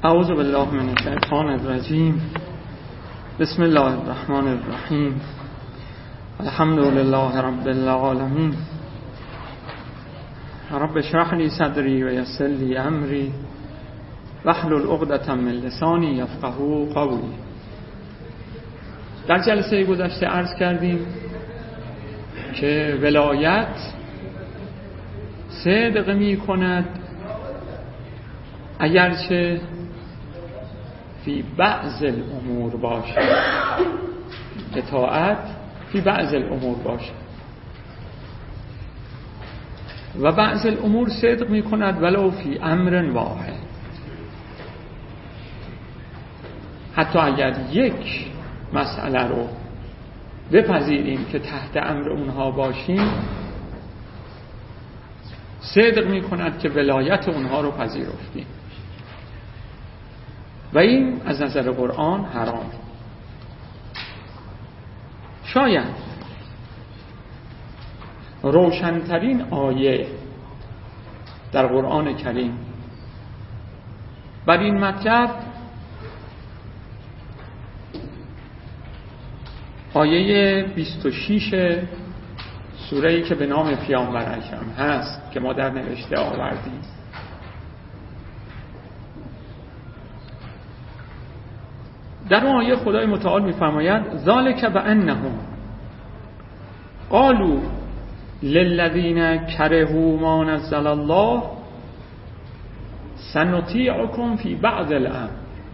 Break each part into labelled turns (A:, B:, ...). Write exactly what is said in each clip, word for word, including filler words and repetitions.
A: اعوذ بالله من الشیطان الرجیم. بسم الله الرحمن الرحیم. الحمد لله رب العالمین. رب اشرح لی صدری و یسر لی امری واحلل عقدة من لسانی یفقهوا قولی. در جلسه گذشته عرض کردیم که ولایت صدق می کند اگرچه فی بعض الامور باشد، اطاعت فی بعض الامور باشد و بعض الامور صدق می کند ولو فی امر واحد. حتی اگر یک مسئله رو بپذیریم که تحت امر اونها باشیم، صدق می کند که ولایت اونها رو پذیرفتیم و این از نظر قرآن حرام. شاید روشنترین آیه در قرآن کریم بر این مطلب آیه بیست و شش سوره‌ای که به نام پیامبر اکرم هست که ما در نوشته آوردیم. در اون آیه خدای متعال می‌فرماید ذالک بأنهم قالوا للذین کرهوا ما نزل الله سنطیعکم فی بعض الامر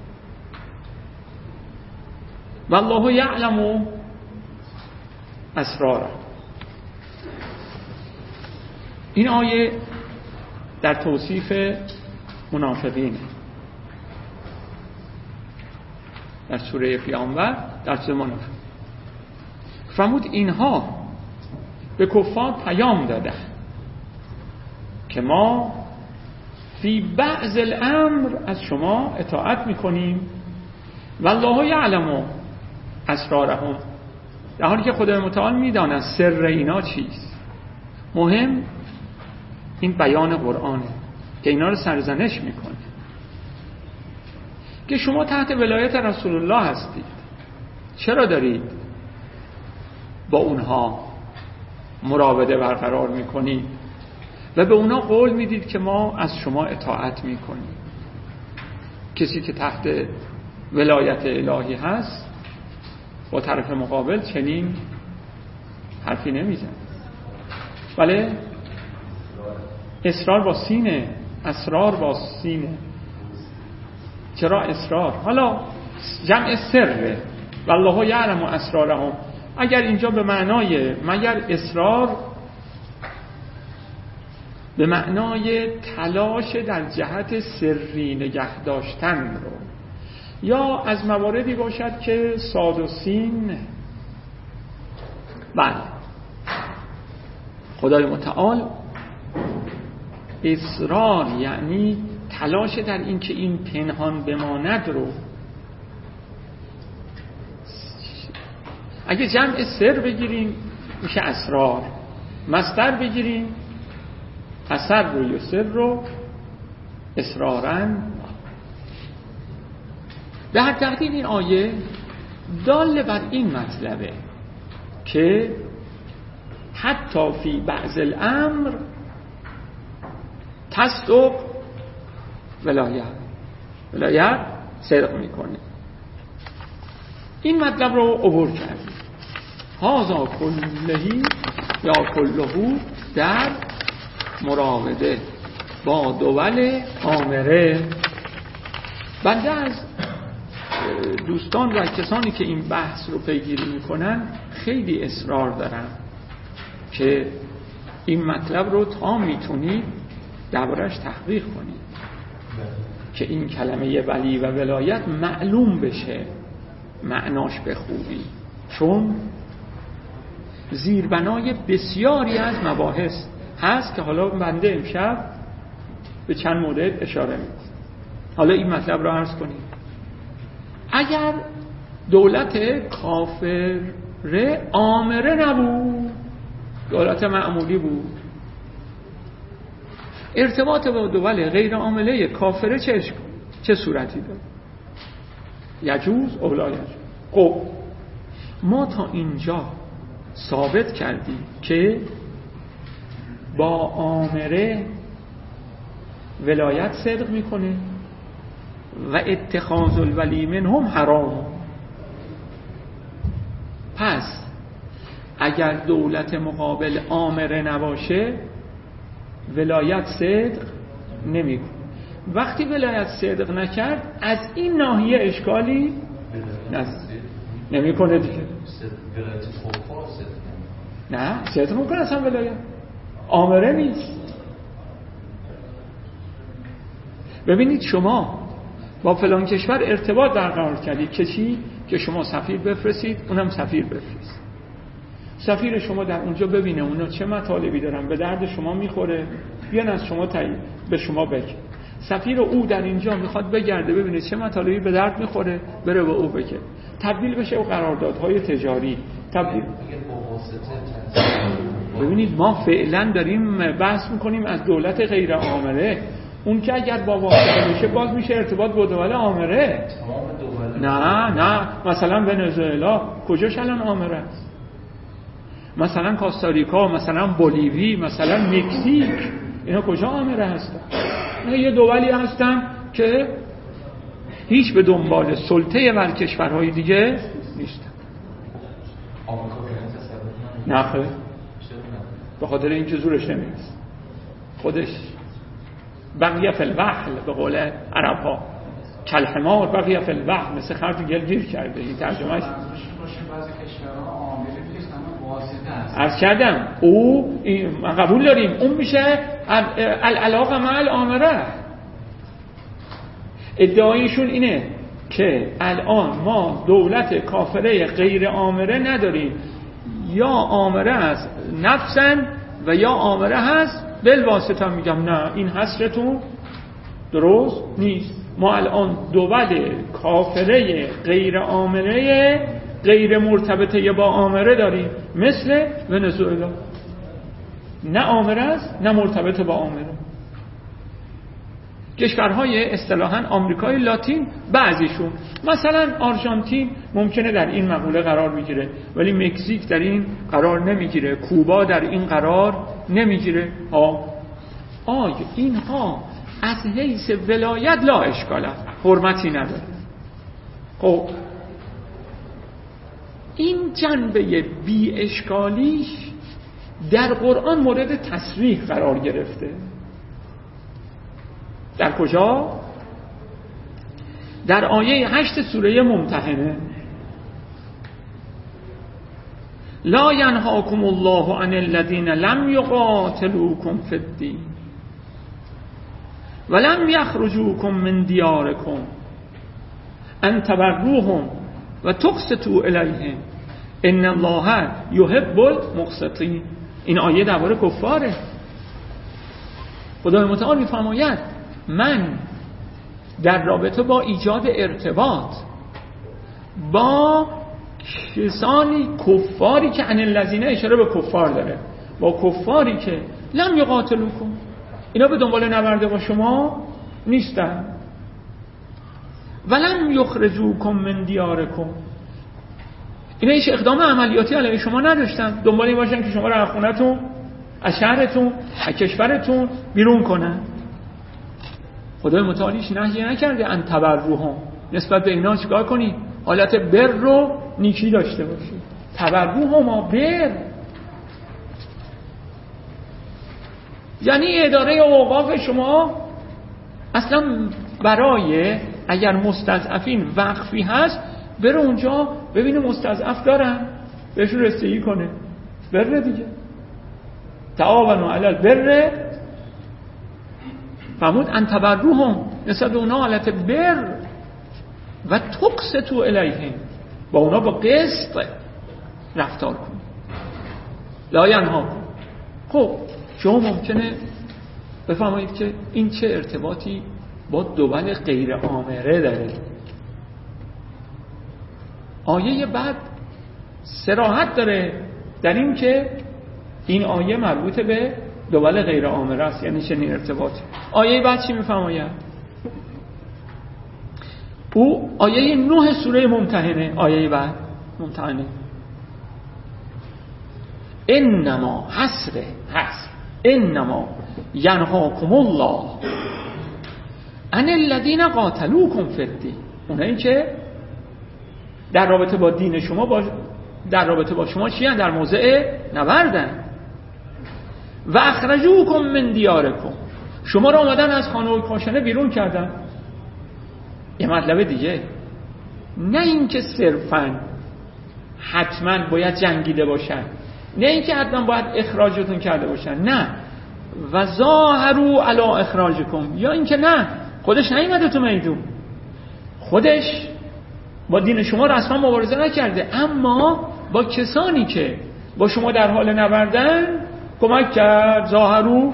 A: والله یعلم اسراره. این آیه در توصیف منافقینه در سوره پیامبر، در سوره منافق فرمود اینها به کفار پیام داده که ما فی بعض الامر از شما اطاعت میکنیم والله یعلم اسرارهم، در حالی که خدای متعال میداند سر اینا چیست. مهم این بیان قرآنه که اینا رو سرزنش میکنه که شما تحت ولایت رسول الله هستید، چرا دارید با اونها مراوده برقرار میکنید و به اونها قول میدید که ما از شما اطاعت میکنیم؟ کسی که تحت ولایت الهی هست با طرف مقابل چنین حرفی نمیزن. بله، اصرار با سینه، اسرار با سینه. چرا اصرار؟ حالا جمع سره والله یعلم اسرارهم. اگر اینجا به معنای مگر اصرار به معنای تلاش در جهت سری نگه داشتن رو، یا از مواردی باشد که صاد و سین. بله، خدای متعال اصرار یعنی تلاش در این که این پنهان بماند رو، اگه جمع سر بگیریم میشه اسرار، مصدر بگیریم اثر رو یا سر رو اصرارن. به هر تقدیر این آیه دال بر این مطلبه که حتی فی بعض الامر تصدق ولایت ولایت صدق میکنه. این مطلب رو عبور کردیم. هازا کلهی یا کلهو در مراوده با دول آمره. بنده از دوستان و کسانی که این بحث رو پیگیری میکنن خیلی اصرار دارن که این مطلب رو تا میتونید دربارش تحقیق کنید که این کلمه ولی و ولایت معلوم بشه معناش به خوبی، چون زیربنای بسیاری از مباحث هست که حالا بنده امشب به چند مورد اشاره میکنم. حالا این مطلب رو عرض کنیم. اگر دولت کافر آمره نبود، دولت معمولی بود، ارتباط با دول غیر عامله کافره چشم چه صورتی داره؟ یجوز او لا یجوز. خب ما تا اینجا ثابت کردیم که با آمره ولایت صدق میکنه و اتخاذ الولی منهم حرام. پس اگر دولت مقابل آمره نباشه ولایت صدق نمیکنه. وقتی ولایت صدق نکرد از این ناحیه اشکالی نمیکنه دیگه. نه صدق میکنه اصلا ولایت آمره نیست. ببینید شما با فلان کشور ارتباط برقرار کردید که چی؟ که شما سفیر بفرستید اونم سفیر بفرست. سفیر شما در اونجا ببینه اونا چه مطالبی دارن به درد شما میخوره بیان از شما تایید به شما بگه. سفیر او در اینجا میخواد بگرده ببینه چه مطالبی به درد میخوره بره به او بگه. تبدیل بشه او قراردادهای تجاری تبدیل. ببینید ما فعلا داریم بحث میکنیم از دولت غیر آمره. اون که اگر با واسطه میشه باز میشه ارتباط با دولت آمره. نه نه مثلا ونزوئلا کجاش الان آمره است؟ مثلا کاستاریکا، مثلا بولیوی، مثلا مکزیک، اینا کجا آمره هستن؟ اینا یه دولی هستن که هیچ به دنبال سلطه بر کشورهای دیگه نیستن. نه خیر، به خاطر اینکه زورش نمیرسه. خودش بقیه فی الوحل به قول عرب ها کالحمار بقیه فی الوحل، مثل خرد گلگیر کرده. این ترجمهش عرض کردم او ما قبول داریم اون میشه العلاقه مع الامره. ادعایشون اینه که الان ما دولت کافره غیر آمره نداریم، یا آمره هست نفسن و یا آمره هست بالواسطه. میگم نه این حسرتون درست نیست. ما الان دول کافره غیر آمره غیر مرتبطه با آمره داریم، مثل ونزوئلا نه آمره است نه مرتبط با آمره. کشورهای اصطلاحاً آمریکای لاتین بعضیشون، مثلا آرژانتین ممکنه در این مقوله قرار میگیره ولی مکزیک در این قرار نمیگیره، کوبا در این قرار نمیگیره. ها آیا اینها از حیث ولایت لا اشکاله، حرمتی نداره. خب این جنبه بی اشکالیش در قرآن مورد تصریح قرار گرفته. در کجا؟ در آیه هشت سوره ممتحنه. لا ینهاکم الله عن الذین لم یقاتلوکم فی الدین ولم یخرجوکم من دیارکم ان تبروهم و تقسطوا الیهم ان الله یحب المقسطین. این آیه درباره کفاره. خدای متعال می‌فرماید من در رابطه با ایجاد ارتباط با کسانی کفاری که ان الذین اشاره به کفار داره، با کفاری که لم یقاتلوکم، اینا به دنبال نبرد با شما نیستن، ولم یخرجوکم من دیارکم، اینا هیچ اقدام عملیاتی علیه شما نداشتن، دنبال این باشن که شما رو از خونتون، از شهرتون، از کشورتون بیرون کنن. خدای متعال هیچ نهی نکرده ان تبروهم، نسبت به اینا چیکار کنی؟ حالت بر رو نیکی داشته باشی. تبروهم بر یعنی اداره اوقاف شما اصلا برای اگر مستضعفین وقفی هست بره اونجا ببینه مستضعف دارن بهشون رسیدگی کنه. بره دیگه تعاونوا علی البر فرمود ان تبروهم، نسبت به اونا حالت بر و تقسطوا الیهم، با اونا با قسط رفتار کن. لا ینهاکم. خب شما ممکنه بفهمید که این چه ارتباطی با دول غیر آمره داره. آیه بعد صراحت داره در این که این آیه مربوط به دول غیر آمره است، یعنی چنین ارتباطی. آیه بعد چی میفرماید؟ او آیه نه سوره ممتحنه، آیه بعد ممتحنه. انما حسر حسر انما ینهاکم الله عن الذین قاتلوکم فی الدین، اونایی که در رابطه با دین شما با در رابطه با شما چی هستن؟ در موضع نبردن. و اخرجوکم من دیارکم، شما را اومدن از خانه و کاشانه بیرون کردن. یه مطلب دیگه، نه اینکه صرفاً حتما باید جنگیده باشن، نه اینکه حتما باید اخراجتون کرده باشن، نه و ظاهروا علی اخراجکم، یا اینکه نه خودش نیومده تو میدون، خودش با دین شما رسما مبارزه نکرده، اما با کسانی که با شما در حال نبردن کمک کرد. ظاهروا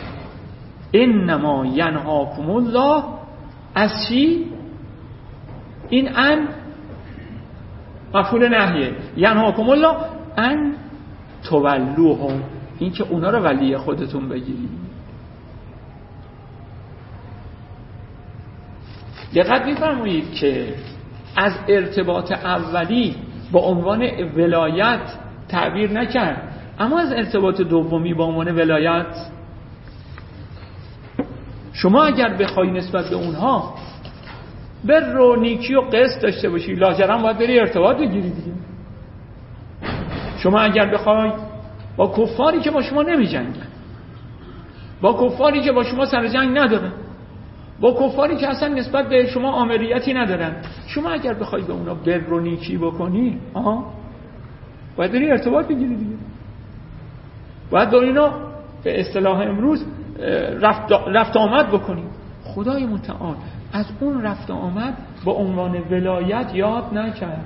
A: انما ینهاکم الله از چی؟ این ان مفعول نهیه، ینهاکم الله ان تولوهم، این که اونا رو ولی خودتون بگیرید. دقت می‌فرمایید که از ارتباط اولی با عنوان ولایت تعبیر نکرد، اما از ارتباط دومی با عنوان ولایت شما اگر بخوای نسبت به اونها بر و نیکی و قسط داشته باشی، لاجرم باید بری ارتباط بگیری دیگه. شما اگر بخوای با کفاری که با شما نمی جنگن، با کفاری که با شما سر جنگ ندارن، با کفاری که اصلا نسبت به شما آمریتی ندارن، شما اگر بخوای به اونا بر و نیکی بکنی، آها باید بری ارتباط بگیری دیگه. باید با اینا به اصطلاح امروز رفت, رفت آمد بکنی. خدای متعال از اون رفت آمد با عنوان ولایت یاد نکرد،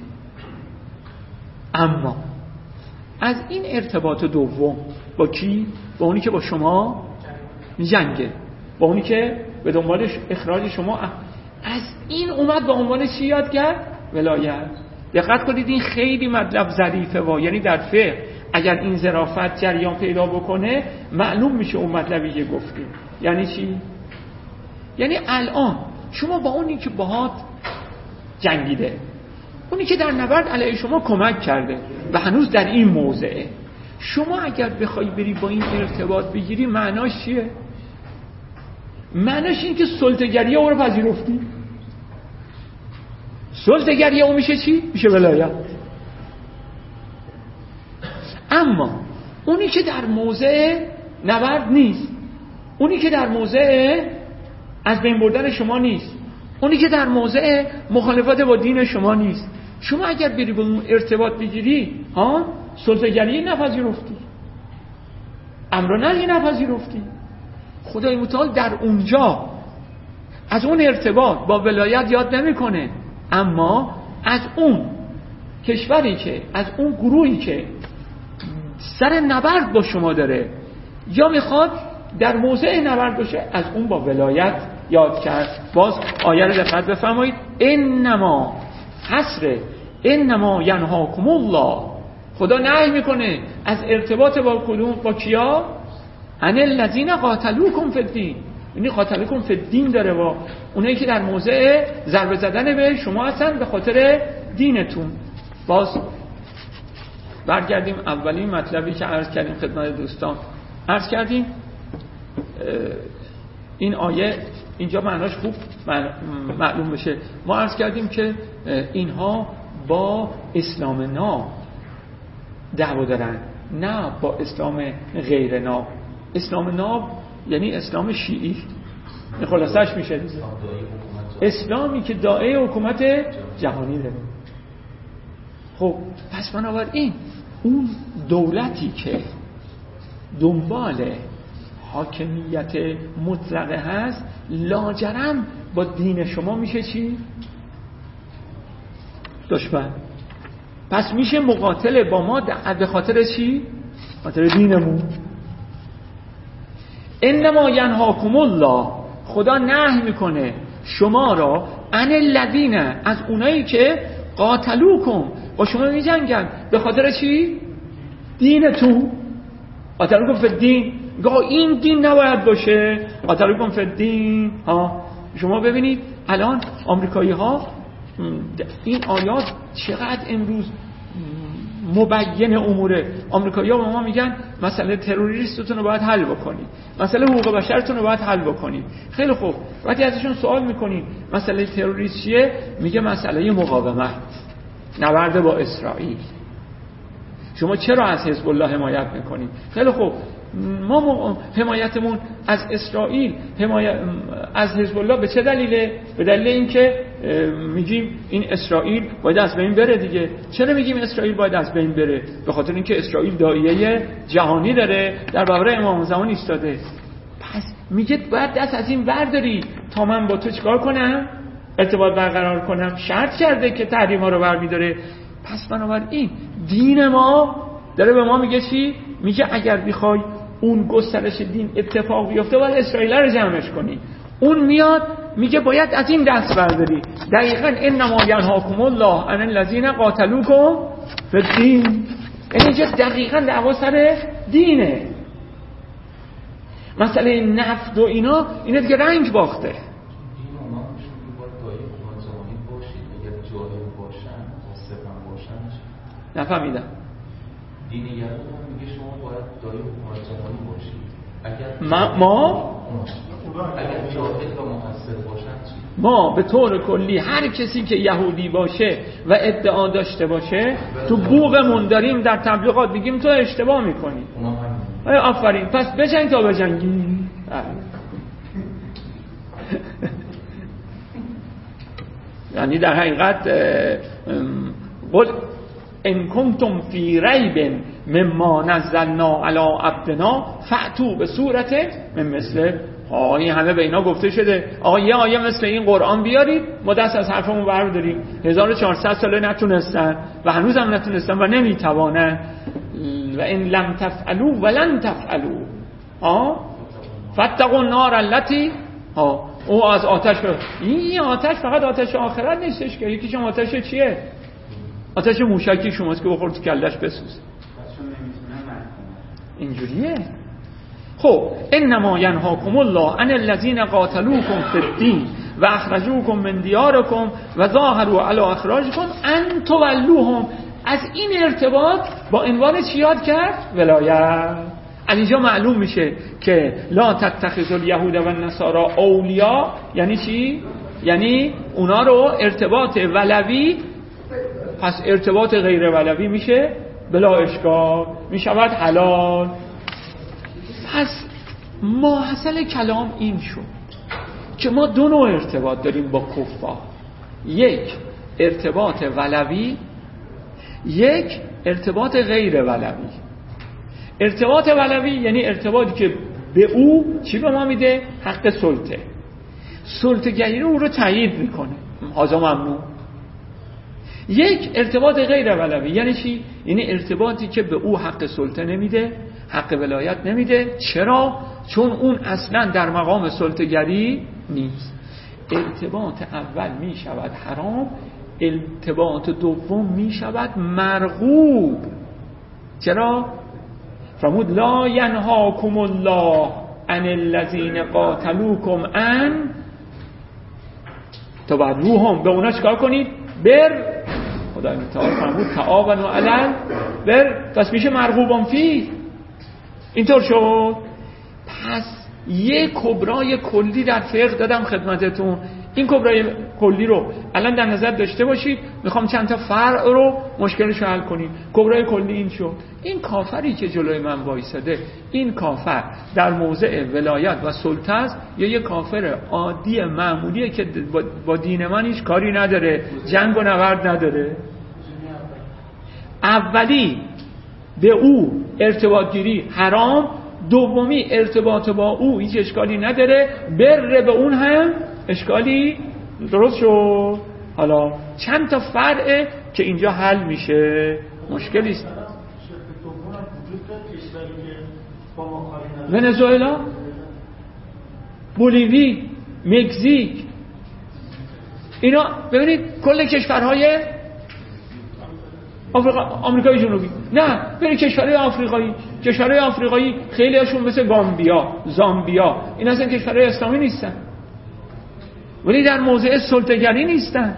A: اما از این ارتباط دوم با کی؟ با اونی که با شما جنگه، با اونی که به دنبال اخراج شما، از این اومد با عنوان چی یاد کرد؟ ولایت. دقت کنید این خیلی مطلب ظریفه و یعنی در فقه اگر این ظرافت جریان پیدا بکنه معلوم میشه اون مطلبی که گفتیم. یعنی چی؟ یعنی الان شما با اونی که باهات جنگیده، اونی که در نبرد علیه شما کمک کرده و هنوز در این موضعه، شما اگر بخوای بری با این ارتباط بگیری معناش چیه؟ معناش این که سلطه‌گری او رو پذیرفتی. سلطه‌گری او میشه چی؟ میشه ولایت. اما اونی که در موضع نبرد نیست، اونی که در موضع از بین بردن شما نیست، اونی که در موضع مخالفت با دین شما نیست، شما اگر بری با اون ارتباط بگیری، ها سلطه‌گری نپذیرفتی، امر نهی نپذیرفتی. خدای متعال در اونجا از اون ارتباط با ولایت یاد نمیکنه، اما از اون کشوری که، از اون گروهی که سر نبرد با شما داره یا میخواد در موضع نبرد باشه، از اون با ولایت یاد کرد. باز آیه رو دقت بفرمایید، انما حسر انما ینهاکم الله، خدا نهی میکنه از ارتباط با کدوم؟ با کیا؟ ان الذین قاتلوکم فی الدین، یعنی قاتلوکم فی الدین داره با اونایی که در موضع ضربه زدن به شما هستن به خاطر دینتون. باز برگردیم اولین مطلبی که عرض کردیم خدمت دوستان، عرض کردیم این آیه اینجا معناش خوب معلوم بشه. ما عرض کردیم که اینها با اسلام ناب دعوا دارن، نه با اسلام غیر ناب. اسلام ناب یعنی اسلام شیعی، خلاصش میشه اسلامی که داعی حکومت جهانی داره. خب پس بنابراین اون دولتی که دنبال حاکمیت مطلقه هست لاجرم با دین شما میشه چی؟ دشمن. پس میشه مقاتل با ما به خاطر چی؟ خاطر دینمون. انما ینهاکم الله، خدا نهی میکنه شما را عن الذین، از اونایی که قاتلوکم با شما میجنگن به خاطر چی؟ دینتون. قاتلوکم فی الدین، گاه این دین نباید باشه، قاتلوکم فی الدین. ها شما ببینید الان آمریکایی ها این آیات چقدر امروز مبین اموره. آمریکایی ها به ما میگن مسئله تروریستتون رو باید حل بکنید، مسئله حقوق بشرتون رو باید حل بکنید. خیلی خوب، وقتی ازشون سوال میکنید مسئله تروریست چیه، میگه مسئله مقاومت، نبرد با اسرائیل. شما چرا از حزب الله حمایت میکنید؟ خیلی خوب، ما حمایتمون از اسرائیل، حمایت از حزب الله به چه دلیله؟ به دلیل اینکه میگیم این اسرائیل باید از بین بره دیگه. چرا میگیم اسرائیل باید از بین بره؟ به خاطر اینکه اسرائیل داعیه جهانی داره، در برابر امام زمان ایستاده. پس میگه باید دست از این برداری تا من با تو چیکار کنم؟ ارتباط برقرار کنم. شرط کرده که تحریما رو برمی‌داره. پس بنابراین دین ما داره به ما میگه چی؟ میگه اگر بخوای اون گسترش دین اتفاق بیفته باید اسرائیل رو جمعش کنی. اون میاد میگه باید از این دست برداری. دقیقاً انما ینهاکم الله عن الذین قاتلوکم فی الدین. یعنی اینجا دقیقاً دعوا سر دینه. مسئله نفت و اینا اینا دیگه رنگ باخته. نفهمیدم.
B: دین یهود میگه شما باید دایی حکومت جهانی باشید. اگر
A: ما ما
B: اگر جاهل و مقصر باشن چی؟
A: ما به طور کلی هر کسی که یهودی باشه و ادعا داشته باشه تو بوقمون داریم در تبلیغات میگیم تو اشتباه میکنی. آیا آفرین، پس بجنگ تا بجنگی. یعنی در حقیقت قل ان کنتم فی ریب مما نزلنا علی عبدنا فأتوا بسورة من مثله. آقا این همه به اینا گفته شده آقا یه آیه مثل این قرآن بیارید، ما دست از حرفمون برداریم. هزار و چهارصد ساله نتونستن و هنوز هم نتونستن و نمیتوانن. و ان لم تفعلوا ولن تفعلوا آه فاتقوا النار التي ها او از آتش بر... این آتش فقط آتش آخرت نیستش که یکیش آتش چیه؟ آتش موشکی شماست که بخور تو کلش بسوزه. اینجوریه. خب انما ینهاکم الله عن الذین قاتلوکم فی الدین و اخرجوکم من دیارکم و ظاهروا علی اخراجکم ان تولوهم. از این ارتباط با عنوان چی یاد کرد؟ ولایت. از اینجا معلوم میشه که لا تتخذوا الیهود و النصارى اولیاء یعنی چی؟ یعنی اونا رو ارتباط ولوی، پس ارتباط غیر ولوی میشه بلا اشکال، میشود حلال. پس ماحصل کلام این شد که ما دو نوع ارتباط داریم با کفار. یک ارتباط ولوی، یک ارتباط غیر ولوی. ارتباط ولوی یعنی ارتباطی که به او چی به ما میده؟ حق سلطه. سلطه‌گری رو او رو تایید میکنه، هذا ممنوع. یک ارتباط غیر ولوی یعنی چی؟ یعنی ارتباطی که به او حق سلطه نمیده، حق ولایت نمیده. چرا؟ چون اون اصلا در مقام سلطه‌گری نیست. ارتباط اول می شود حرام، ارتباط دوم می شود مرغوب. چرا؟ فرمود لا ینهاکم الله عن الذین قاتلوکم ان تبروهم. به اونا چکار کنید؟ بر. خدای متعال فرمود تعاونوا علی بر، پس میشه مرغوبان فی. اینطور شد. پس یک کبرای کلی در فقه دادم خدمتتون. این کبرای کلی رو الان در نظر داشته باشید. میخوام چند تا فرع رو مشکلش رو حل کنیم. کبرای کلی این شد. این کافری که جلوی من وایساده، این کافر در موضع ولایت و سلطه است یا یک کافر عادی معمولیه که با دین من هیچ کاری نداره، جنگ و نبرد نداره؟ اولی به او ارتباط گیری حرام، دومی ارتباط با او هیچ اشکالی نداره، بر به اون هم اشکالی. درست شد؟ حالا چند تا فرعه که اینجا حل میشه، مشکلی است. ونزوئلا، بولیوی، مکزیک، اینا ببینید کل کشورهای آفریقا، آمریکای جنوبی، نه ببینید کشورهای آفریقایی، کشورهای آفریقایی خیلی هاشون مثل گامبیا، زامبیا، این اصلا کشورهای اسلامی نیستن. ولی در موضع سلطه‌گری نیستن.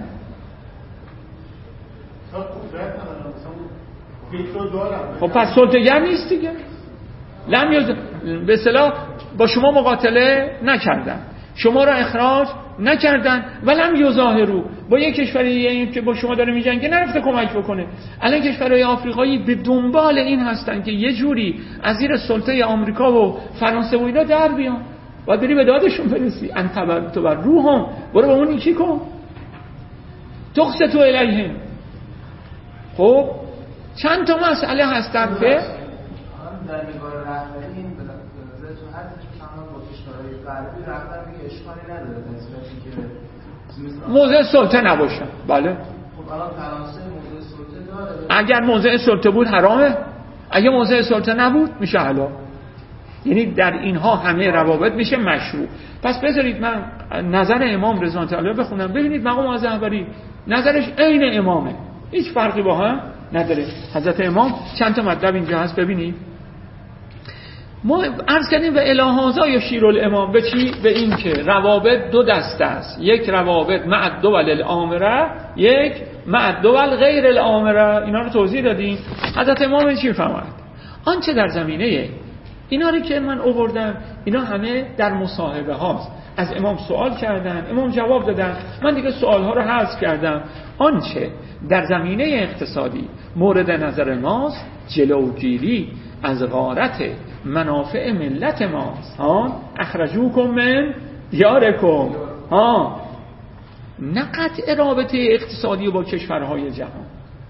A: خب پس سلطه‌گر نیست دیگه. لم یز... به اصطلاح با شما مقاتله نکردن، شما را اخراج نکردن، ولم یظاهروا، با یک کشوری که با شما داره میجنگه نرفته کمک بکنه. الان کشورهای آفریقایی به دنبال این هستن که یه جوری از زیر سلطه آمریکا و فرانسه و اینا در بیان. باید بری به دادشون برسی. انت تو بر روحم، برو با اون نیکی کن، تقسطوا الیهم. خب چند تا مسئله هستن که
C: در نگاه رهبری این به نظر تو هستش که تمام با کشورهای غربی رهبر میگه اشکالی نداره در صورتی که
A: موضع سلطه نباشن. بله.
C: خب الان فرانسه موضع سلطه داره.
A: اگر موضع سلطه بود حرامه، اگه موضع سلطه نبود میشه حلال. یعنی در اینها همه روابط میشه مشروع. پس بذارید من نظر امام رضوان الله بخونم، ببینید مقام معظم رهبری نظرش عین امامه، هیچ فرقی با هم نداره. حضرت امام چند تا مطلب اینجا هست ببینید. ما عرض کردیم و الهازا یا شیرالامام به چی؟ به این که روابط دو دسته است، یک روابط مع الدول الامره، یک مع الدول غیر الامره. اینا رو توضیح دادیم. حضرت امام چی فرمود؟ آنچه در زمینه اینا رو که من آوردم اینا همه در مصاحبه هاست. از امام سوال کردن، امام جواب دادن، من دیگه سوال ها رو حذف کردم. آنچه در زمینه اقتصادی مورد نظر ماست جلوگیری از غارت منافع ملت ماست. ها اخرجوکم من دیارکم، ها نه قطع رابطه اقتصادی با کشورهای جهان،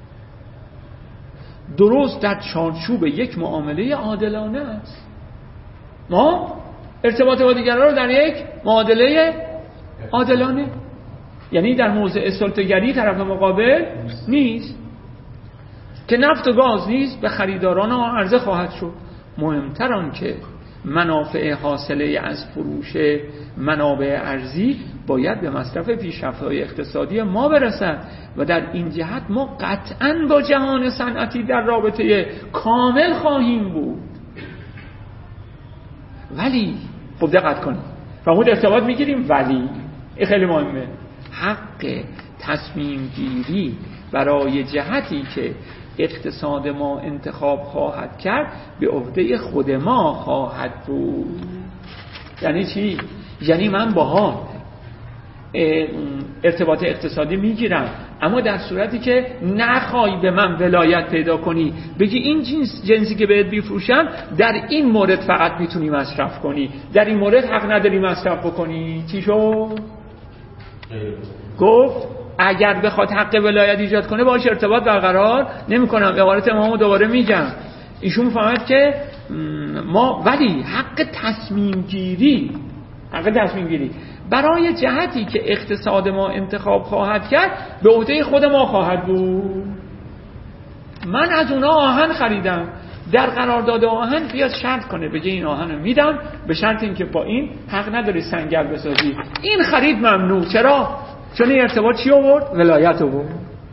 A: درست در چارچوب یک معامله عادلانه است. ما ارتباط با دیگران رو در یک معادله عادلانه، یعنی در موضع سلطه‌گری طرف مقابل نیست که نفت و گاز نیست به خریداران عرضه خواهد شد. مهمتر آن که منافع حاصله از فروش منابع ارزی باید به مصرف پیشرفت‌های اقتصادی ما برسد و در این جهت ما قطعاً با جهان صنعتی در رابطه کامل خواهیم بود. ولی خب دقت کنید، فرمود ارتباط میگیریم، ولی این خیلی مهمه، حق تصمیم گیری برای جهتی که اقتصاد ما انتخاب خواهد کرد به عهده خود ما خواهد بود. یعنی چی؟ یعنی من باها ارتباط اقتصادی میگیرم، اما در صورتی که نخوای به من ولایت پیدا کنی، بگی این جنس جنسی که بهت بیفروشم در این مورد فقط میتونی مصرف کنی، در این مورد حق نداری مصرف بکنی، چی شد؟ گفت اگر بخواد حق ولایت ایجاد کنه باهاش ارتباط برقرار نمی‌کنم. عبارت امامو دوباره میگم. ایشون فهمید که ما ولی حق تصمیم گیری حق تصمیم گیری برای جهتی که اقتصاد ما انتخاب خواهد کرد به عهده خود ما خواهد بود. من از اونا آهن خریدم، در قرارداد آهن بیاد شرط کنه بگه این آهن رو میدم به شرط اینکه با این حق نداری سنگر بسازی. این خرید ممنوع. چرا؟ چون این ارتباط چی آورد؟ ولایت آورد.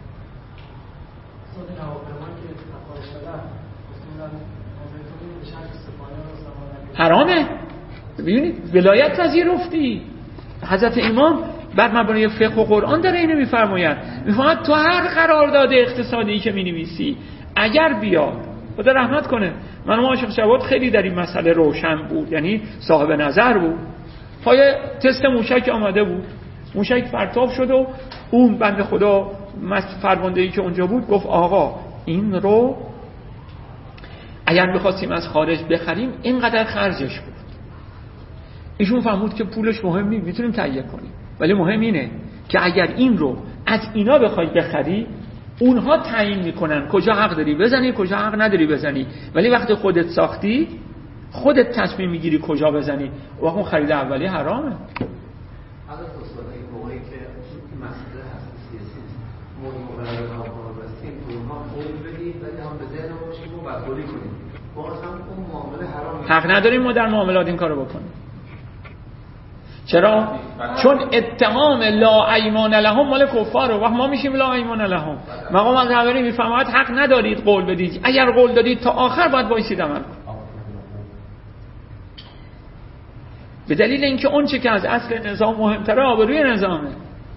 A: حرامه. ببینید ولایت پذیرفتی. حضرت امام بر مبنای فقه و قرآن داره اینو میفرماید. میفرماید تو هر قرارداد اقتصادی که مینویسی اگر بیاد، خدا رحمت کنه، من و عاشق شواد خیلی در این مسئله روشن بود، یعنی صاحب نظر بود. پای تست موشک آمده بود، موشک پرتاب شد و اون بنده خدا فرماندهی که اونجا بود گفت آقا این رو اگر بخواستیم از خارج بخریم اینقدر خرجش بود. ایشون فهمود که پولش مهم نیست، میتونیم تهیه کنیم، ولی مهم اینه که اگر این رو از اینا بخوای بخری اونها تعیین میکنن کجا حق داری بزنی کجا حق نداری بزنی، ولی وقتی خودت ساختی خودت تصمیم میگیری کجا بزنی. و اون خرید اولی حرامه.
C: حضرت استاد این موقعی که این مسئله هست سیاسی موضوع قرار هستیم اونها قول بدید ولی هم به ذهن باشیم و بدگویی کنیم، باز هم اون معامله حرام.
A: حق نداریم ما در معاملات این کارو بکنیم. چرا؟ چون اتهام لا ایمان لهم مال کفاره و ما میشیم لا ایمان لهم. مقام از رهبری میفرماید حق ندارید قول بدید، اگر قول دادید تا آخر باید وایسید عمل کنید. به دلیل اینکه اون چه که از اصل نظام مهمتره آبروی نظامه.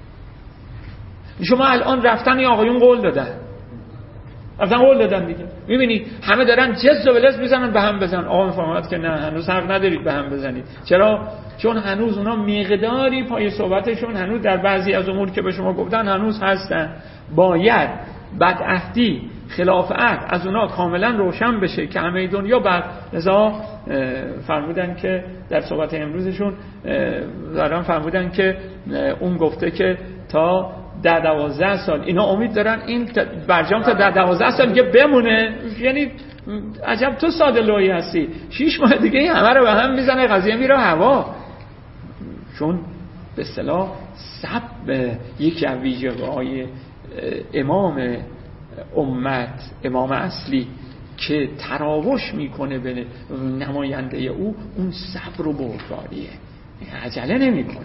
A: شما الان رفتن یا آقایون قول دادن، رفتن قول دادن دیگه، میبینی همه دارن جز و بلز میزنن به هم بزن. آقا میفرماد که نه، هنوز حق ندارید به هم بزنید. چرا؟ چون هنوز اونا مقداری پای صحبتشون هنوز در بعضی از امور که به شما گفتن هنوز هستن. باید بدعهدی، خلاف عهد از اونا کاملا روشن بشه که همه دنیا بر لذا فرمودن که در صحبت امروزشون دارن فرمودن که اون گفته که تا در دوازده سال اینا امید دارن این برجام تا در دوازده سال دیگه بمونه. یعنی عجب تو ساده لوحی هستی، شیش ماه دیگه این همه رو به هم میزنه، قضیه میره هوا. چون به اصطلاح سب یکی از ویژگی‌های امام امت، امام اصلی که تراوش میکنه به نماینده او، اون صبر و بردباریه، عجله نمیکنه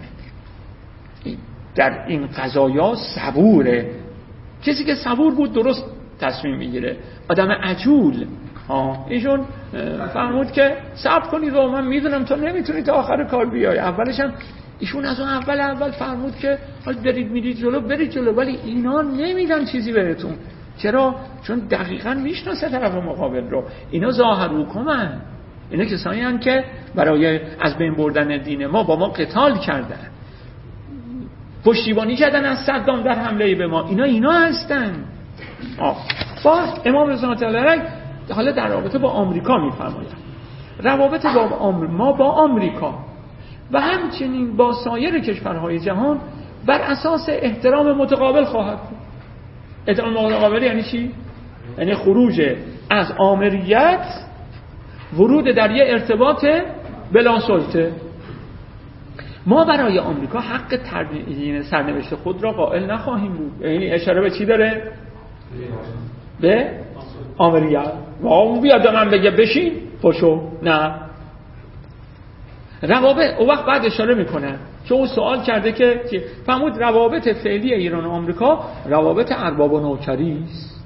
A: در این قضایا، صبوره. کسی که صبور بود درست تصمیم میگیره. آدم عجول ها ایشون فرمود که صبر کنید و من میدونم تو نمیتونی تا آخر کار بیای. اولش هم ایشون از اون اول اول فرمود که حالا برید میرید جلو برید جلو، ولی اینا نمیدن چیزی بهتون. چرا؟ چون دقیقاً میشناسه طرف مقابل رو. اینا ظاهر حکومن، اینا کسایی هستن که برای از بین بردن دین ما با ما قتال کردن، پشتیبانی کردن از صدام در حمله به ما. اینا اینا هستن. آه. باز امام رضا الله علیه حالا در رابطه با آمریکا میفرماید، روابط با آمر... ما با آمریکا و همچنین با سایر کشورهای جهان بر اساس احترام متقابل خواهد بود. احترام متقابل یعنی چی؟ یعنی خروج از آمریت، ورود در یه ارتباط بلا سلطه. ما برای آمریکا حق تعیین سرنوشت خود را قائل نخواهیم بود. یعنی اشاره به چی داره؟ به آمریت. و اون بیاد من بگه بشین پشو، نه. روابط اون وقت بعد اشاره میکنه که او سوال کرده که فهمود روابط فعلی ایران و آمریکا روابط ارباب و نوکری است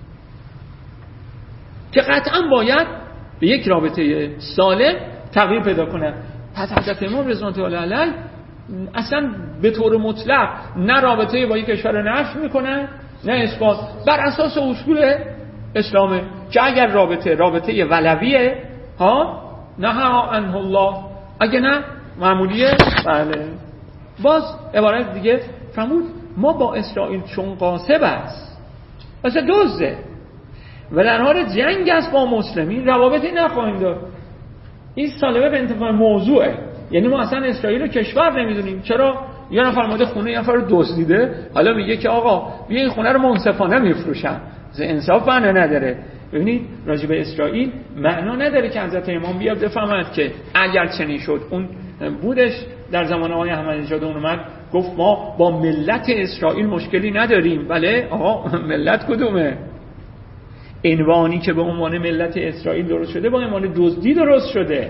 A: که قطعا باید به یک رابطه سالم تغییر پیدا کنه. پس حضرت امام رضوان الله علیه اصلا به طور مطلق نه رابطه با یک کشور نفی میکنه نه اثبات، بر اساس اصول اسلامه که اگر رابطه رابطه ولویه ها نه عنه الله، اگه نه معمولیه. بله. باز عبارت دیگه فرمود ما با اسرائیل چون قاصب است مثل دزده و در حال جنگ است با مسلمین روابطی نخواهیم داشت. این سالمه به انتفاع موضوعه. یعنی ما اصلا اسرائیل رو کشور نمیدونیم. چرا؟ یه نفر اومده خونه یه نفر رو دزدیده، حالا میگه که آقا بیا این خونه رو منصفانه میفروشن. انصاف معنا نداره. ببینید راجع به اسرائیل معنا نداره که حضرت امام بیاد بفهمد که اگر چنین شد. اون بودش در زمان آقای احمدی نژاد اون اومد گفت ما با ملت اسرائیل مشکلی نداریم. بله آقا ملت کدومه؟ عنوانی که به عنوان ملت اسرائیل درست شده با عنوان دزدی درست شده.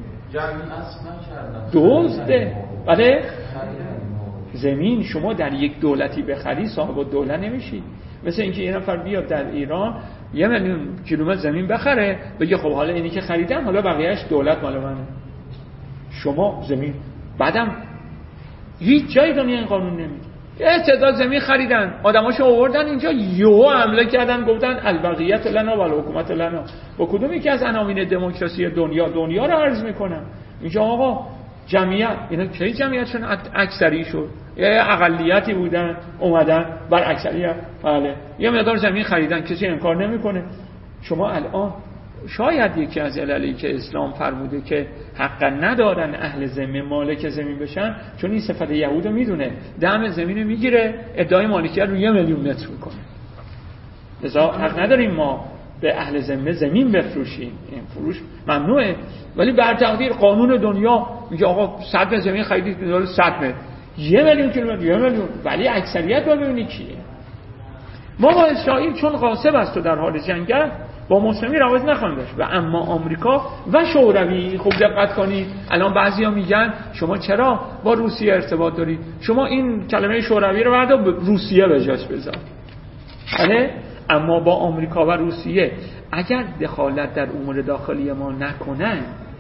A: دزده. بله زمین شما در یک دولتی بخری صاحب الدوله نمیشی. مثل اینکه یه نفر بیاد در ایران یه میلیون کیلومتر زمین بخره بگه خب حالا اینی که خریدم حالا بقیه‌اش دولت مال منه. شما زمین بعدم هیچ جای دنیا این قانون نمیده. یه تعداد زمین خریدن، آدماشو آوردن اینجا، یهو حمله کردن گفتن البقیت لنا و الحکومت لنا. با کدوم یکی از عناوین دموکراسی دنیا دنیا رو عرض میکنن؟ اینجا آقا جمعیت، اینا کی جمعیتشون اکثری شد؟ یه اقلیتی بودن اومدن بر اکثریت. بله یه مقدار زمین خریدن، کسی انکار نمیکنه. شما الان شاید یکی از عللی که اسلام فرموده که حق ندارن اهل ذمه مالک زمین بشن چون این صفت یهودو میدونه، دم زمینو میگیره ادعای مالکیت رو یه میلیون متر میکنه. لذا حق نداریم ما به اهل ذمه زمین بفروشیم، این فروش ممنوعه. ولی بر تقدیر قانون دنیا میگه آقا صد متر زمین خریدید به صد متر یه میلیون کیلومتر یه میلیون، ولی اکثریت رو ببینید کیه. ما با اسرائیل چون غاصب است و در حال جنگ با مسلمین روابط نخواهیم داشت. و اما آمریکا و شوروی، خوب دقت کنید الان بعضیا میگن شما چرا با روسیه ارتباط دارید؟ شما این کلمه شوروی رو بردار به روسیه به جاش بذار. بله اما با آمریکا و روسیه اگر دخالت در امور داخلی ما نکنن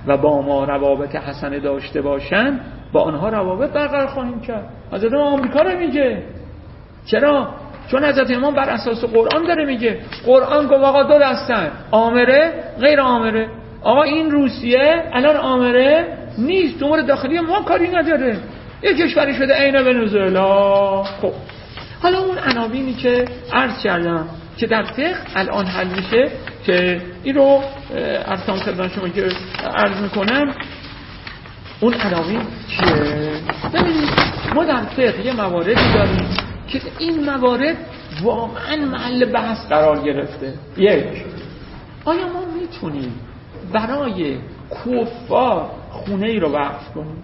A: و با ما روابط حسنه داشته باشن با آنها روابط برقرار خواهیم کرد. حضرت امام آمریکا رو میگه. چرا؟ چون حضرت امام بر اساس قرآن داره میگه. قرآن گفت آقا دو دستن، آمره غیر آمره. آقا این روسیه الان آمره نیست، امور داخلی ما کاری نداره، یک کشوری شده عین ونزوئلا. خب حالا اون عناوینی که عرض کردم که در فقه الان حل میشه که این رو عرض کنم خدمت شما که عرض میکنم، اون عناوین چیه؟ ببینید ما در فقه یه مواردی داریم که این موارد واقعا محل بحث قرار گرفته. یک، آیا ما میتونیم برای کفار خونه ای رو وقف کنیم؟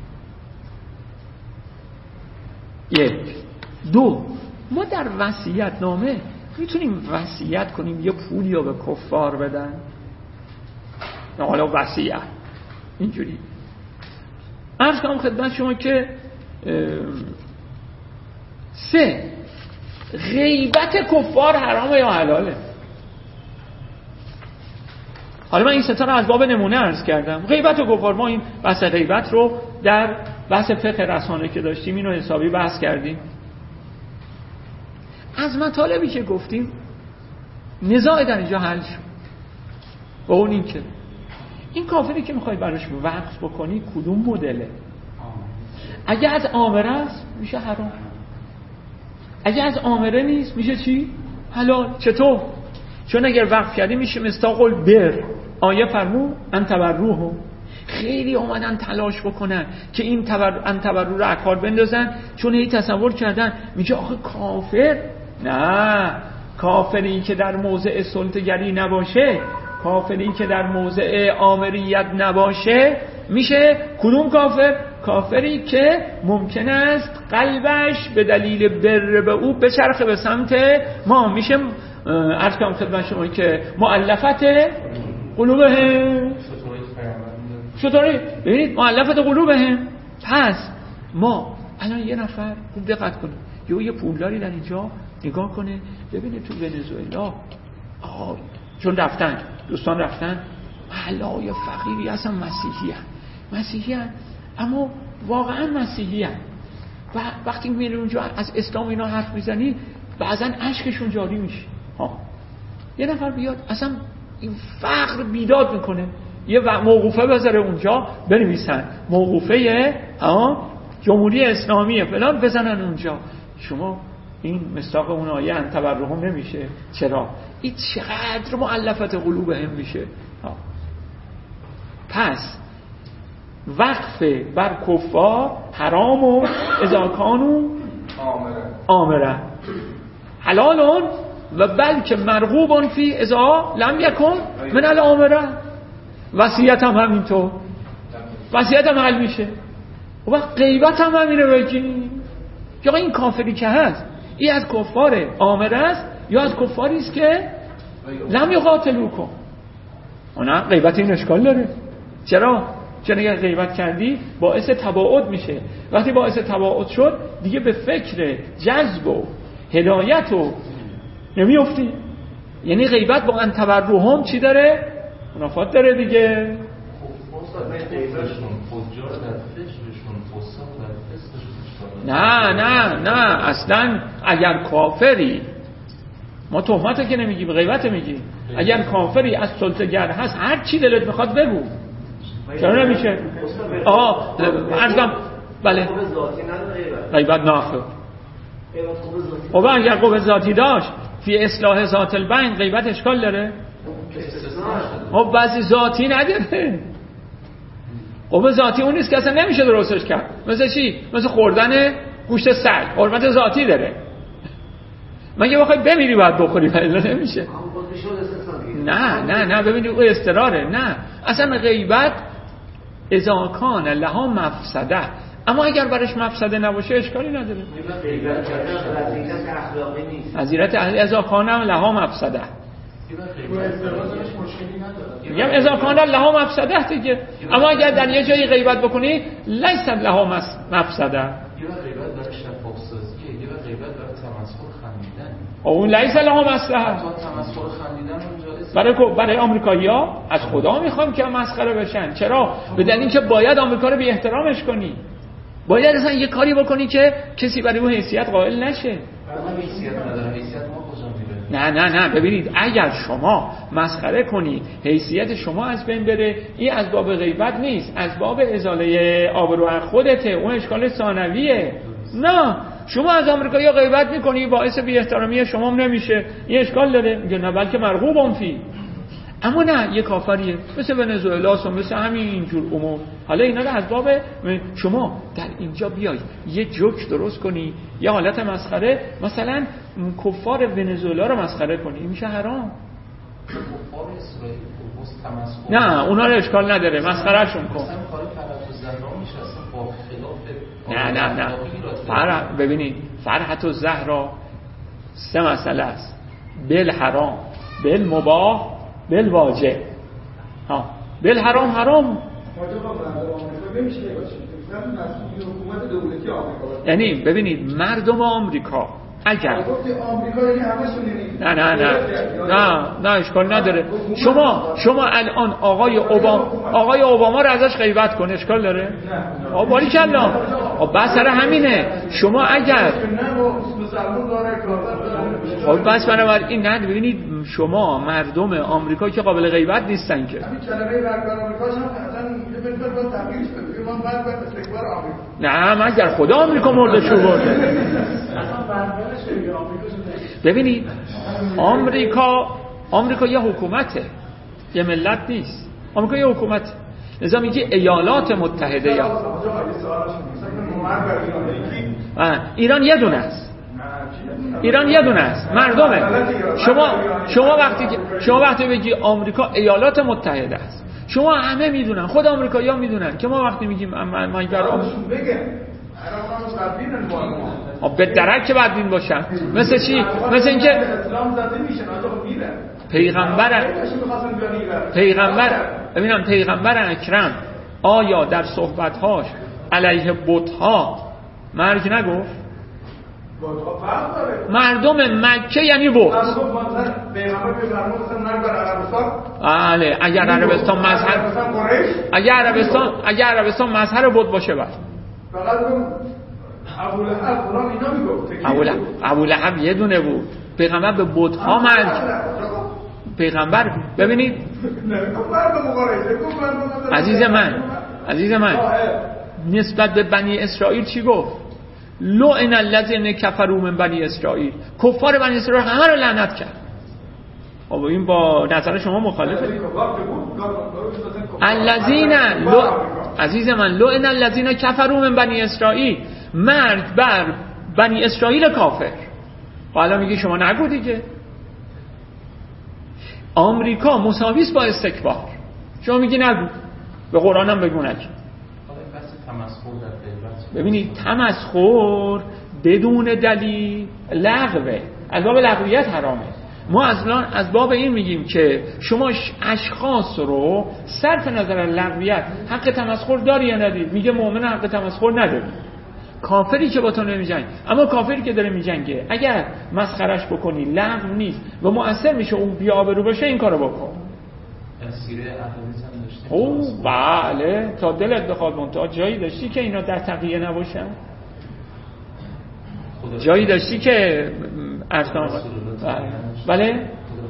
A: یک. دو، ما در وصیت نامه میتونیم وصیت کنیم یه پولی رو به کفار بدن؟ نه حالا وصیت اینجوری عرض کنم خدمت شما که سه، غیبت کفار حرامه یا حلاله؟ حالا من این ستا رو از باب نمونه عرض کردم. غیبت و کفار، ما این بحث غیبت رو در بحث فقه رسانه که داشتیم اینو حسابی بحث کردیم. از مطالبی که گفتیم نزاع در اینجا حل شد و اون این که این کافری که میخوای براش وقف بکنی کدوم مدله؟ اگه از آمره است میشه حرام، اگه از آمره نیست میشه چی؟ حلال. چطور؟ چون اگر وقف کردی میشه مستاق البر. آیه فرمود ان تبروه. خیلی اومدن تلاش بکنن که این تبر ان تبرو رو اکار بندازن، چون هی تصور کردن میگه آخه کافر، نه، کافری که در موضع سلطه‌گری نباشه، کافری که در موضع آمریت نباشه میشه کدوم کافر؟ کافری که ممکن است قلبش به دلیل بر به او بچرخه به سمت ما، میشه عرض کنم خدمت شما که مؤلفت قلوبهم. چطوری؟ ببینید مؤلفت قلوبهم. پس ما الان یه نفر خوب دقت کنید، یه یه پولداری در اینجا نگاه کنه ببینه تو ونزوئلا آقا چون رفتن دوستان رفتن محله‌های فقیری هستن، مسیحی هستن مسیحی هستن اما واقعا مسیحی هستن و وقتی میری اونجا از اسلام اینا حرف میزنی بعضا اشکشون جاری میشه. ها یه نفر بیاد اصلا این فقر بیداد میکنه، یه موقوفه بذاره اونجا بنویسن موقوفه ها جمهوری اسلامی فلان بزنن اونجا، شما این مصداق اون آیه ان تبرهم نمیشه. چرا؟ این چقدر مؤلفت قلوبهم میشه. ها. پس وقف بر کفار حرام و اذا کانوا آمره حلالون و بلکه مرغوبون فی اذا لم یکن من الامره. وصیت هم همینطور، وصیت هم حل میشه و وقت غیبت هم همینه بگی یا این کافری که هست این از کفار آمره است یا از کفاری است که لم یقاتلوکم. نه غیبت این اشکال داره. چرا؟ چون اگر غیبت کردی باعث تباعد میشه، وقتی باعث تباعد شد دیگه به فکر جذب و هدایت و نمیافتی. یعنی غیبت با ان تبرهم چی داره؟ منافات داره دیگه. نه نه نه اصلا اگر کافری، ما تهمت که نمیگیم غیبت میگیم، اگر کافری از سلطه‌گر هست هر چی دلت میخواد بگو، چرا نمیشه؟ آه ارزم بله غیبت ناخه. خب اگر قوه ذاتی داشت فی اصلاح ذات البین غیبت اشکال داره؟ خب بعضی ذاتی نداره. قوه ذاتی اون نیست که اصلا نمیشه درستش کرد. مثل چی؟ مثل خوردن گوشت سگ حرمت ذاتی داره. مگه بخوای بمیری باید بخوری؟ ولی نمیشه. نه نه نه ببینید او استراره. نه اصلا غیبت اذا کان لها مفسده، اما اگر برش مفسده نباشه اشکالی نداره. عزیرت اهل اذا کان لها مفسده، میگم اذا کان لها مفسده دیگه. اما اگر در یه جایی غیبت بکنی لیس لها مفسده.
B: یه غیبت برای شفاف سازیه، یه غیبت برای تمسخر خندیدن.
A: اون لیس لها مصلحه.
B: حتی تمسخر خندیدن اونجا
A: برای برای آمریکایی‌ها از خدا میخوام که مسخره بشن. چرا؟ به دلیل اینکه باید آمریکا رو بی احترامش کنی. باید اصلا یه کاری بکنی که کسی برای اون حیثیت قائل نشه.
B: اون حیثیت نداره. حیثیت ما کجا میره؟
A: نه نه نه ببینید اگر شما مسخره کنی حیثیت شما از بین بره، این از باب غیبت نیست، از باب ازاله آبرو از خودته، اون اشکال ثانویه. نه شما از آمریکایی غیبت میکنی باعث بی احترامی شما هم نمیشه، این اشکال داره. میگه نه بلکه مرغوبم فی. اما نه یه کافریه مثل ونزوئلا و مثل همین اینجور امور. حالا اینا رو از باب شما در اینجا بیای یه جوک درست کنی، یه حالت مسخره، مثلا کفار ونزوئلا رو مسخره کنی، این میشه حرام.
B: کفار اسرائیل تمسخر
A: نه اونا رو اشکال نداره، مسخرهشون کن.
B: مثلا کار فرحت الزهرا میشه اصلا با خلاف
A: نه نه نه فرح ببینید فرحت الزهرا سه مسئله است: بالحرام، بالمباح، بالواجب. ها بالحرام حرام یعنی ببینید مردم آمریکا اگر نه نه نه نه نه اشکال نداره. شما شما الان آقای اوباما آقای اوباما رو ازش غیبت کن، اشکال داره؟ آ باری کلا بس سر همینه. شما اگر خب بس بنابراین این نه ببینید شما مردم آمریکا که قابل غیبت نیستن که. نه مگر خدا آمریکا مردشو برده. ببینید آمریکا آمریکا یه حکومته، یه ملت نیست. آمریکا یه حکومته. لذا میگه ایالات متحده یا ایران یه دونه است. ایران یه دونه است، مردمه. شما شما وقتی شما وقتی بگی آمریکا ایالات متحده است، شما همه میدونن، خود آمریکایی‌ها میدونن که ما وقتی میگیم من من به درک که باید دین باشن. مثل چی؟ مثل اینکه پیغمبر پیغمبر ببینم پیغمبر اکرم آیا در صحبت‌هاش علیه بت‌ها مرگ نگفت؟ مردم مکه یعنی بت. بله اگر عربستان مظهر اگر عربستان اگر عربستان مظهر بت باشه بعد ابو لهب یه دونه بود. پیغمبر به بت‌ها مرگ. پیغمبر ببینید عزیز من عزیز من نسبت به بنی اسرائیل چی گفت؟ لعن الذین کفروا من بنی اسرائیل. کفار بنی اسرائیل همه رو لعنت کرد. خب این با نظر شما مخالفه. الذین عزیز من لعن الذین کفروا من بنی اسرائیل، مرگ بر بنی اسرائیل کافر. حالا میگی شما نگو دیگه. آمریکا مساوی است با استکبار. شما میگی نگو. به قرآن هم بگو نگو. ببینید تمسخر بدون دلیل لغوه، از باب لغویت حرامه. ما اصلا از باب این میگیم که شما اشخاص رو صرف نظر لغویت حق تمسخر داری یا نداری. میگه مؤمن حق تمسخر نداری. کافری که با تو نمیجنگه، اما کافری که داره میجنگه اگر مسخرش بکنی لغو نیست و مؤثر میشه اون بی آبرو باشه، این کارو بکن.
B: تفسیر احادیث هم داشتیم.
A: او بله تا دلت بخواد منتها جایی داشتی که اینا در تقیه نباشن؟ جایی داشتی که ارسان بله؟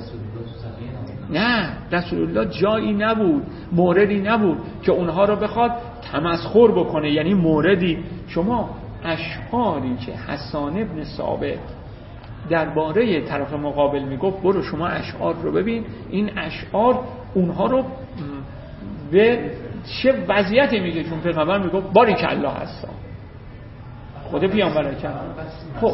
A: نه رسول الله جایی نبود، موردی نبود که اونها رو بخواد تمسخر بکنه. یعنی موردی شما اشعاری که حسان ابن ثابت درباره طرف مقابل میگفت برو شما اشعار رو ببین، این اشعار اونها رو به چه وضعیتی میگه. چون پیغمبر میگفت باریک الله هستم، خود پیامبر کرد. خب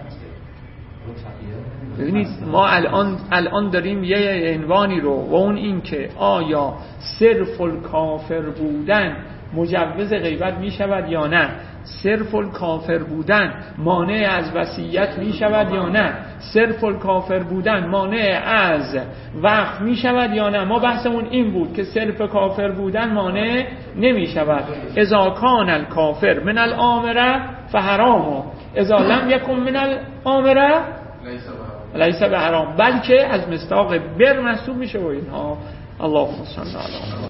A: ببینید ما الان الان داریم یه عنوانی رو و اون این که آیا صرف الکافر بودن مجوز غیبت می شود یا نه، صرف الکافر بودن مانع از وصیت می شود یا نه، صرف الکافر بودن مانع از وقف می شود یا نه. ما بحثمون این بود که صرف کافر بودن مانع نمی شود. اذا کان الکافر من الامره فحرام، اذا لم یکن من الامره لیس به حرام، بلکه از مصداق بر محسوب میشه و اینها. اللهم صل علی